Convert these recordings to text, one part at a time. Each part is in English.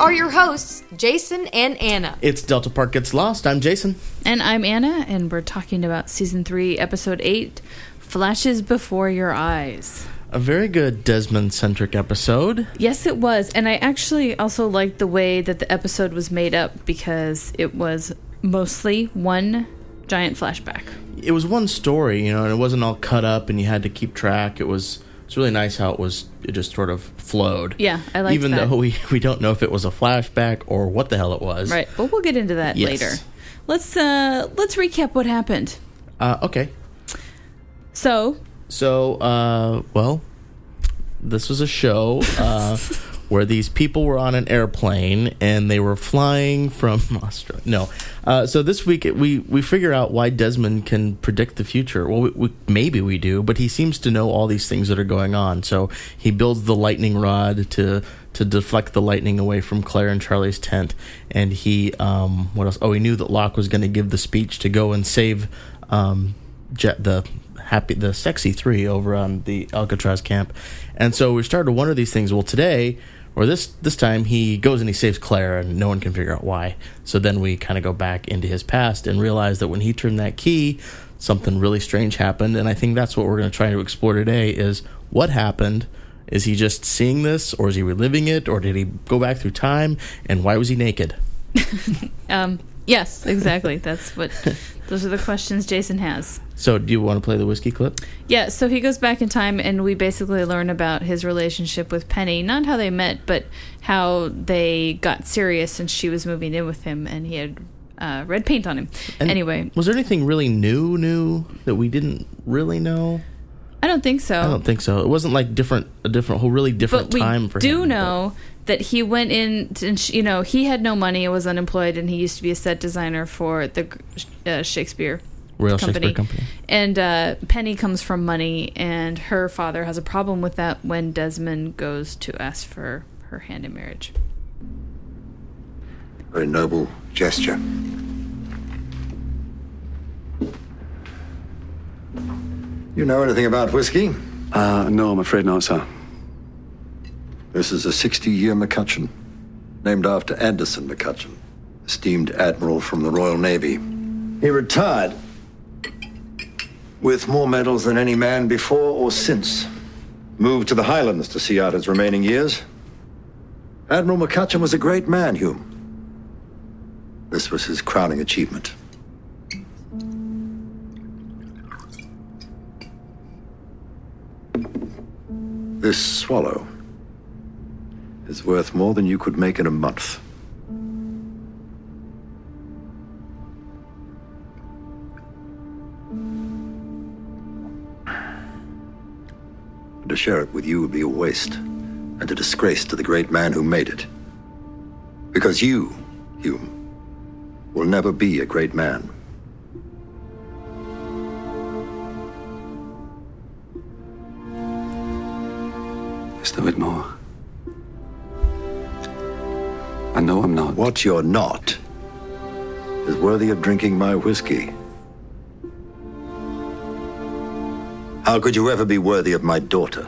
are your hosts, Jason and Anna. It's Delta Park Gets Lost. I'm Jason. And I'm Anna, and we're talking about Season 3, Episode 8, Flashes Before Your Eyes. A very good Desmond-centric episode. Yes, it was. And I actually also liked the way that the episode was made up because it was mostly one giant flashback. It was one story, and it wasn't all cut up and you had to keep track. It's really nice how it just sort of flowed. Yeah, I liked Even that. though we don't know if it was a flashback or what the hell it was. Right, but we'll get into that later. Let's recap what happened. Okay. So, well, this was a show where these people were on an airplane and they were flying from Australia. No. So this week we figure out why Desmond can predict the future. Well, maybe we do, but he seems to know all these things that are going on. So he builds the lightning rod to deflect the lightning away from Claire and Charlie's tent. And he, what else? Oh, he knew that Locke was going to give the speech to go and save the sexy three over on the Alcatraz camp. And so we started to wonder these things. Well, today, or this time, he goes and he saves Claire, and no one can figure out why. So then we kind of go back into his past and realize that when he turned that key, something really strange happened. And I think that's what we're going to try to explore today is what happened. Is he just seeing this, or is he reliving it, or did he go back through time, and why was he naked? Yes, exactly. Those are the questions Jason has. So, do you want to play the whiskey clip? Yeah, so he goes back in time, and we basically learn about his relationship with Penny. Not how they met, but how they got serious since she was moving in with him, and he had red paint on him. And anyway. Was there anything really new that we didn't really know? I don't think so. I don't think so. It wasn't like a whole really different time for him. But we do know that he went in, and he had no money, was unemployed, and he used to be a set designer for the Shakespeare Royal Company. Shakespeare Company. And Penny comes from money, and her father has a problem with that when Desmond goes to ask for her hand in marriage. Very noble gesture. You know anything about whiskey? No, I'm afraid not, sir. This is a 60-year McCutcheon, named after Anderson McCutcheon, esteemed admiral from the Royal Navy. He retired with more medals than any man before or since. Moved to the Highlands to see out his remaining years. Admiral McCutcheon was a great man, Hume. This was his crowning achievement. This swallow is worth more than you could make in a month. To share it with you would be a waste and a disgrace to the great man who made it. Because you, Hume, will never be a great man. Mr. Whitmore, I know I'm not. What you're not is worthy of drinking my whiskey. How could you ever be worthy of my daughter?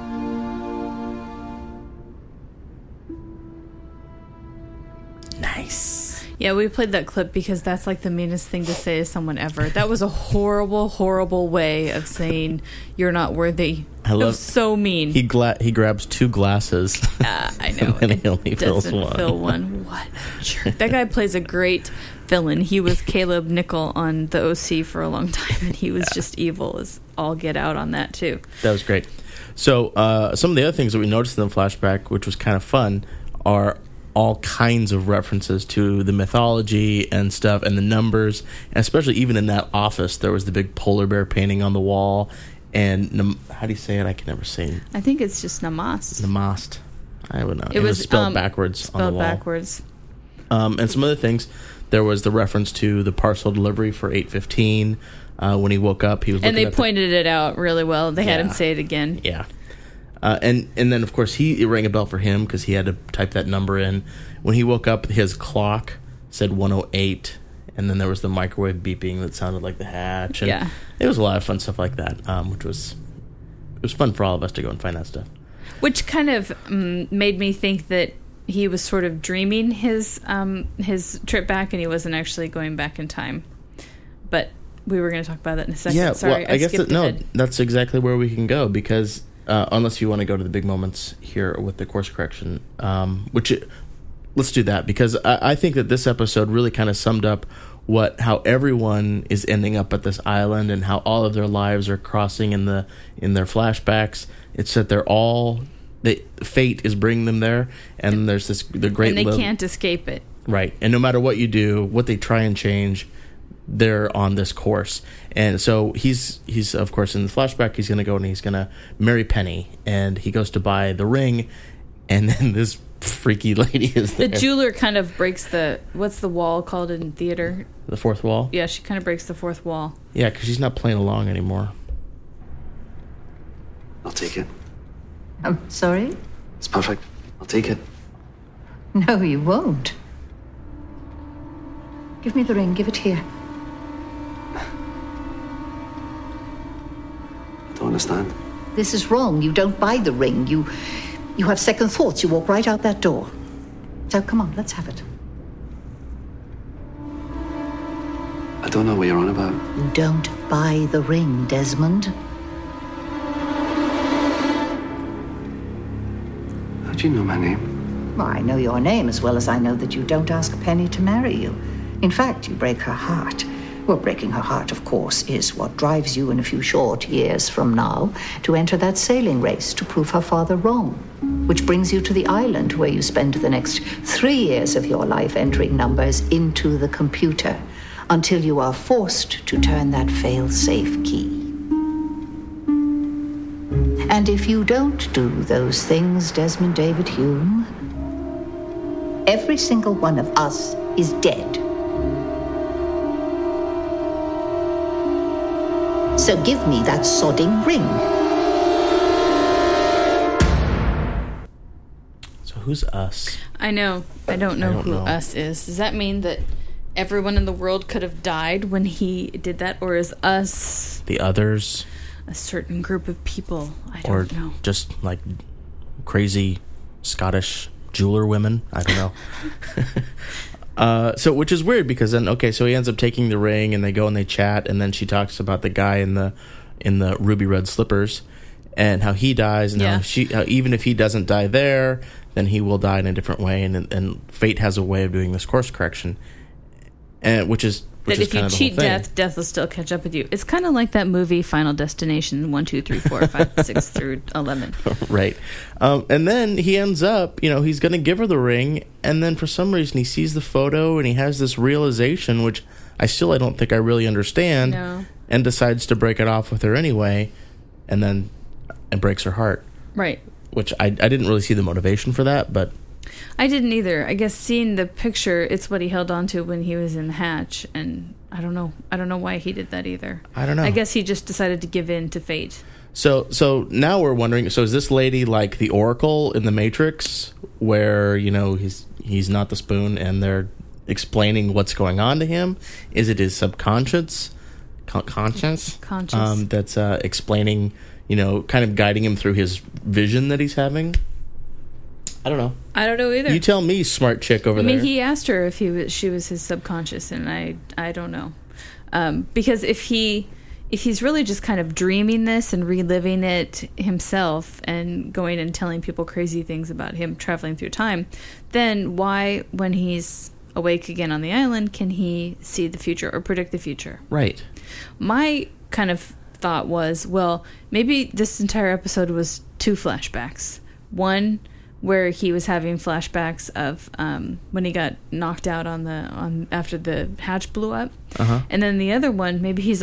Nice. Yeah, we played that clip because that's like the meanest thing to say to someone ever. That was a horrible, horrible way of saying you're not worthy. It was so mean. He grabs two glasses. I know. And he only fills doesn't one. fill one. What a jerk. That guy plays a great villain. He was Caleb Nickel on the OC for a long time, and he was just evil as all get out on that, too. That was great. So some of the other things that we noticed in the flashback, which was kind of fun, are all kinds of references to the mythology and stuff and the numbers, and especially even in that office there was the big polar bear painting on the wall, and how do you say it? I can never say it. I think it's just Namast. Namast. I would know. It was spelled backwards on the wall. Backwards. And some other things, there was the reference to the parcel delivery for 8:15. When he woke up, he was looking and they at pointed it out really well. They had him say it again. Yeah. And then, of course, it rang a bell for him because he had to type that number in. When he woke up, his clock said 1:08, and then there was the microwave beeping that sounded like the hatch. And yeah. It was a lot of fun stuff like that, which was fun for all of us to go and find that stuff. Which kind of made me think that he was sort of dreaming his trip back, and he wasn't actually going back in time. But we were going to talk about that in a second. Yeah, Sorry, well, I guess skipped ahead. that's exactly where we can go, because unless you want to go to the big moments here with the course correction, let's do that, because I think that this episode really kind of summed up how everyone is ending up at this island and how all of their lives are crossing in their flashbacks. It's that fate is bringing them there, and there's the great, and they can't escape it. Right, and no matter what you do, what they try and change, they're on this course. And so he's of course in the flashback, he's going to go and he's going to marry Penny, and he goes to buy the ring, and then this freaky lady is there. The jeweler kind of breaks what's the wall called in theater? The fourth wall? Yeah, she kind of breaks the fourth wall. Yeah, because she's not playing along anymore. I'll take it. I'm sorry? It's perfect. I'll take it. No, you won't. Give me the ring. Give it here. I don't understand. This is wrong. You don't buy the ring. You have second thoughts. You walk right out that door. So come on, let's have it. I don't know what you're on about. You don't buy the ring, Desmond. How do you know my name? Well, I know your name as well as I know that you don't ask Penny to marry you. In fact, you break her heart. Well, breaking her heart, of course, is what drives you in a few short years from now to enter that sailing race to prove her father wrong, which brings you to the island where you spend the next 3 years of your life entering numbers into the computer until you are forced to turn that fail-safe key. And if you don't do those things, Desmond David Hume, every single one of us is dead. So give me that sodding ring. So who's us? I know. I don't know who us is. Does that mean that everyone in the world could have died when he did that? Or is us the others? A certain group of people? I don't know. Or just like crazy Scottish jeweler women? I don't know. So, which is weird, because then, so he ends up taking the ring, and they go and they chat, and then she talks about the guy in the ruby red slippers, and how he dies, and how even if he doesn't die there, then he will die in a different way, and fate has a way of doing this course correction, and which is if you cheat death will still catch up with you. It's kind of like that movie Final Destination 1, 2, 3, 4, 5, 6 through 11. Right. And then he ends up, he's going to give her the ring, and then for some reason he sees the photo and he has this realization, which I don't think I really understand, and decides to break it off with her anyway, and then it breaks her heart. Right. Which I didn't really see the motivation for that, but I didn't either. I guess seeing the picture, it's what he held on to when he was in the hatch, and I don't know. I don't know why he did that either. I don't know. I guess he just decided to give in to fate. So now we're wondering, so is this lady like the Oracle in the Matrix, where, he's not the spoon and they're explaining what's going on to him? Is it his subconscious? Conscious? That's explaining, kind of guiding him through his vision that he's having? I don't know. I don't know either. You tell me, smart chick over there. I mean, he asked her if she was his subconscious, and I don't know. Because if he's really just kind of dreaming this and reliving it himself and going and telling people crazy things about him traveling through time, then why, when he's awake again on the island, can he see the future or predict the future? Right. My kind of thought was, well, maybe this entire episode was 2 flashbacks. One where he was having flashbacks of when he got knocked out after the hatch blew up. And then the other one, maybe he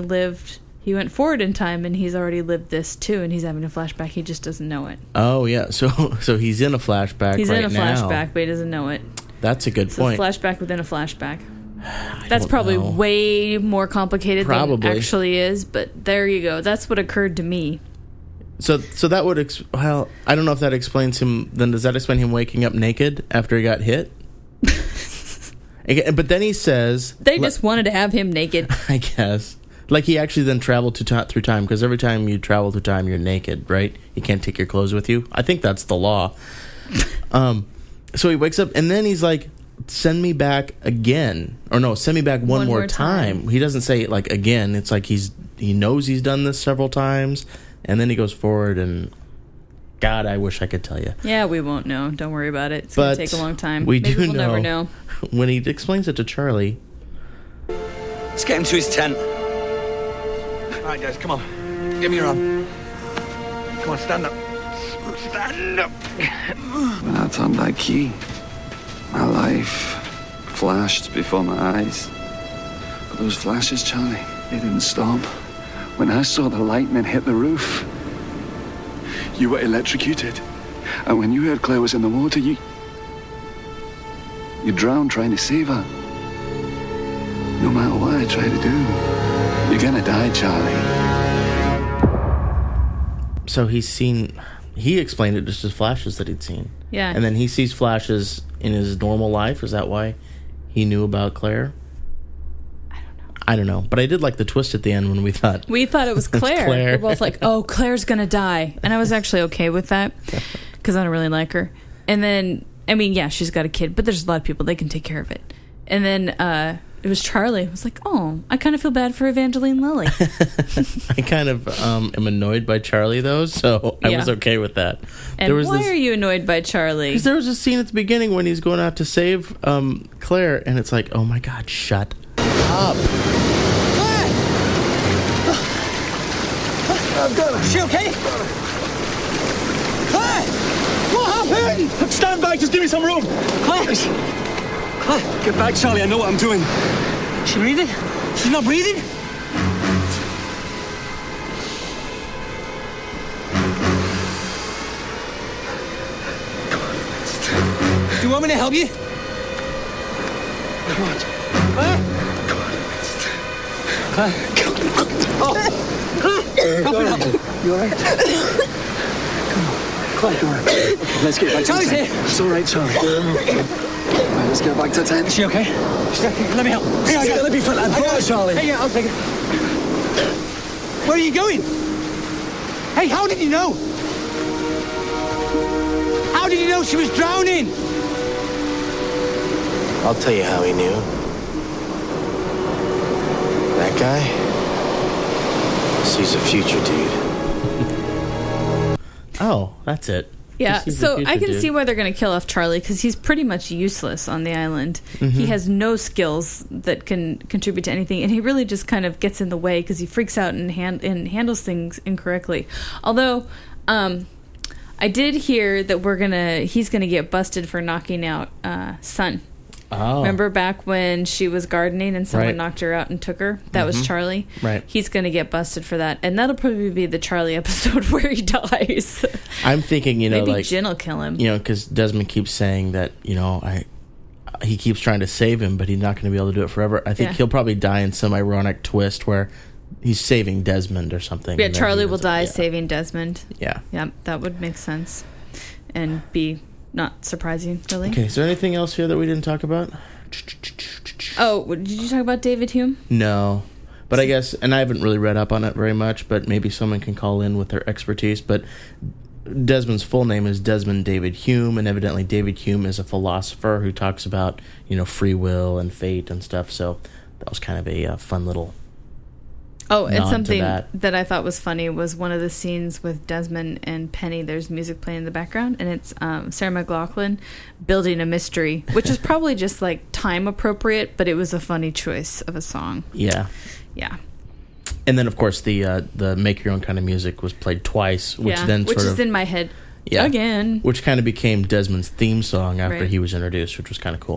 went forward in time and he's already lived this too, and he's having a flashback. He just doesn't know it. Oh, yeah. So he's in a flashback He's right in a now. flashback, but he doesn't know it. That's a good point. It's a flashback within a flashback. That's probably way more complicated than it actually is, but there you go. That's what occurred to me. So that would I don't know if that explains him. Then does that explain him waking up naked after he got hit? But then he says they just wanted to have him naked. I guess, like he actually then traveled through time, because every time you travel through time, you're naked, right? You can't take your clothes with you. I think that's the law. So he wakes up, and then he's like, send me back again. Or no, send me back one more time. He doesn't say, like, again. It's like he knows he's done this several times, and then he goes forward, and God, I wish I could tell you. Yeah, we won't know. Don't worry about it. It's going to take a long time. Maybe we'll never know. When he explains it to Charlie. Let's get him to his tent. All right, guys, come on. Give me your arm. Come on, stand up. Stand up. When I turned that key, my life flashed before my eyes. But those flashes, Charlie, they didn't stop. When I saw the lightning hit the roof, you were electrocuted. And when you heard Claire was in the water, you drowned trying to save her. No matter what I try to do, you're gonna die, Charlie. So he explained it just as flashes that he'd seen. Yeah. And then he sees flashes in his normal life. Is that why he knew about Claire? I don't know. But I did like the twist at the end when we thought it was Claire. We're both like, oh, Claire's going to die. And I was actually okay with that because I don't really like her. And then, I mean, yeah, she's got a kid, but there's a lot of people. They can take care of it. And then it was Charlie. I was like, oh, I kind of feel bad for Evangeline Lilly. I kind of am annoyed by Charlie, though, so I was okay with that. And why are you annoyed by Charlie? Because there was a scene at the beginning when he's going out to save Claire, and it's like, oh my God, shut up. Claire! I've got her. Is she okay? Claire! What happened? Stand back, just give me some room. Claire! Claire! Get back, Charlie, I know what I'm doing. Is she breathing? She's not breathing? Do you want me to help you? Come on. Claire? You all right? Come on. Claire, come on. Let's get back to the tent. Charlie's here. It's all right, Charlie. Right, let's get back to the tent. Is she okay? Let me help. Hey, let me fill that. I got it, Charlie. Hey, yeah, I'll take it. Where are you going? Hey, how did you know? How did you know she was drowning? I'll tell you how he knew. That guy sees a future, dude. Oh, that's it. Yeah, so I can see why they're going to kill off Charlie, because he's pretty much useless on the island. Mm-hmm. He has no skills that can contribute to anything, and he really just kind of gets in the way because he freaks out and handles things incorrectly. Although, I did hear that he's gonna get busted for knocking out Sun. Oh. Remember back when she was gardening and someone knocked her out and took her? That was Charlie. Right. He's going to get busted for that. And that'll probably be the Charlie episode where he dies. I'm thinking, maybe like... Jin will kill him. Because Desmond keeps saying that, he keeps trying to save him, but he's not going to be able to do it forever. I think he'll probably die in some ironic twist where he's saving Desmond or something. Yeah, Charlie will die saving Desmond. Yeah. Yeah, that would make sense. And be... not surprising, really. Okay, is there anything else here that we didn't talk about? Oh, did you talk about David Hume? No. But I guess, and I haven't really read up on it very much, but maybe someone can call in with their expertise. But Desmond's full name is Desmond David Hume, and evidently David Hume is a philosopher who talks about, free will and fate and stuff. So that was kind of a fun little... Oh, and something that I thought was funny was one of the scenes with Desmond and Penny. There's music playing in the background, and it's Sarah McLachlan building a mystery, which is probably just like time appropriate, but it was a funny choice of a song. Yeah. Yeah. And then, of course, the Make Your Own Kind of Music was played twice, which is in my head again. Which kind of became Desmond's theme song after he was introduced, which was kind of cool.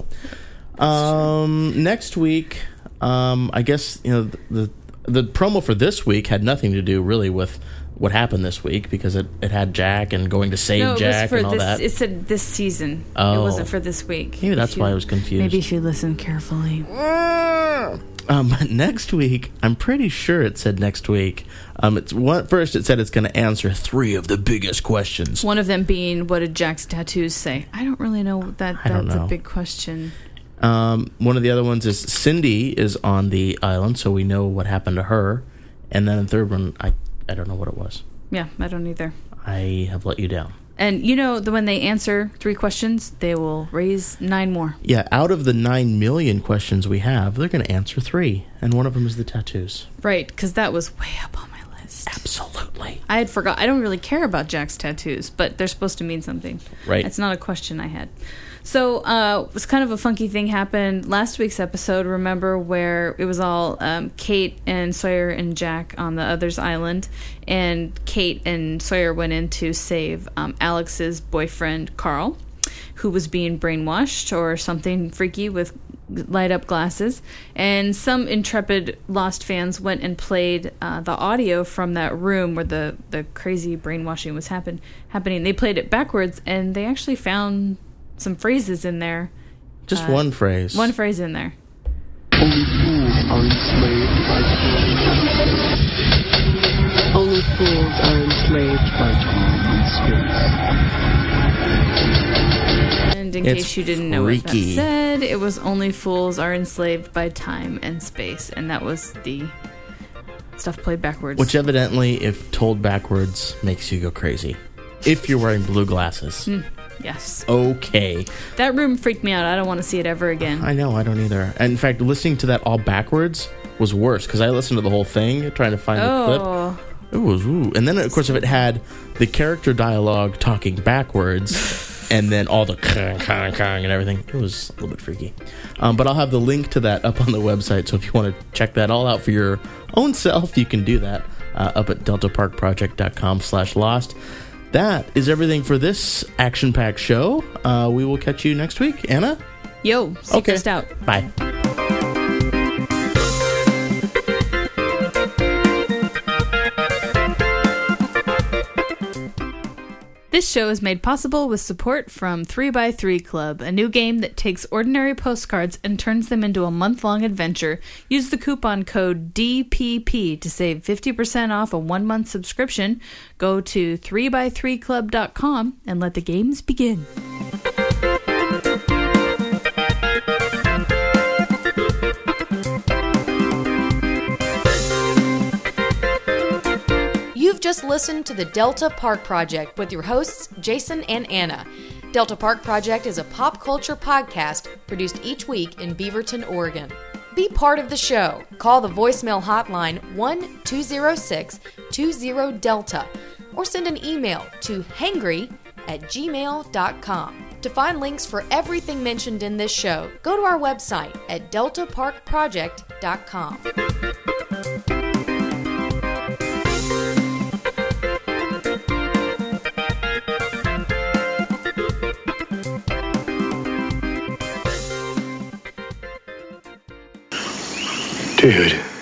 Next week, I guess, the promo for this week had nothing to do really with what happened this week because it had Jack and going to save Jack and all that. It said this season. Oh. It wasn't for this week. Maybe that's why I was confused. Maybe if you listen carefully. Next week, I'm pretty sure it said next week. First it said it's going to answer 3 of the biggest questions. One of them being, what did Jack's tattoos say? I don't really know that's a big question. One of the other ones is Cindy is on the island, so we know what happened to her. And then the third one, I don't know what it was. Yeah, I don't either. I have let you down. And when they answer 3 questions, they will raise 9 more. Yeah, out of the 9 million questions we have, they're going to answer 3. And one of them is the tattoos. Right, because that was way up on my list. Absolutely. I had forgot. I don't really care about Jack's tattoos, but they're supposed to mean something. Right. It's not a question I had. So it was kind of a funky thing happened last week's episode. Remember where it was all Kate and Sawyer and Jack on the other's island, and Kate and Sawyer went in to save Alex's boyfriend Carl, who was being brainwashed or something freaky with light up glasses. And some intrepid Lost fans went and played the audio from that room where the crazy brainwashing was happening. They played it backwards, and they actually found some phrases in there. Just one phrase. One phrase in there. Only fools are enslaved by time. Only fools are enslaved by time and space. And in case you didn't know what that freaky. said, it was only fools are enslaved by time and space. And that was the stuff played backwards. Which evidently, if told backwards, makes you go crazy. If you're wearing blue glasses. Yes. Okay. That room freaked me out. I don't want to see it ever again. I know, I don't either. And in fact, listening to that all backwards was worse, because I listened to the whole thing trying to find the clip. It was, ooh. And then, of course, if it had the character dialogue talking backwards, and then all the and everything, it was a little bit freaky. But I'll have the link to that up on the website, so if you want to check that all out for your own self, you can do that up at deltaparkproject.com/lost. That is everything for this action-packed show. We will catch you next week. Anna? Yo, Seacrest out. Bye. This show is made possible with support from 3x3 Club, a new game that takes ordinary postcards and turns them into a month-long adventure. Use the coupon code DPP to save 50% off a 1-month subscription. Go to 3x3club.com and let the games begin. You've just listened to the Delta Park Project with your hosts, Jason and Anna. Delta Park Project is a pop culture podcast produced each week in Beaverton, Oregon. Be part of the show. Call the voicemail hotline 1-206-20-DELTA or send an email to hangry@gmail.com. To find links for everything mentioned in this show, go to our website at deltaparkproject.com. Dude.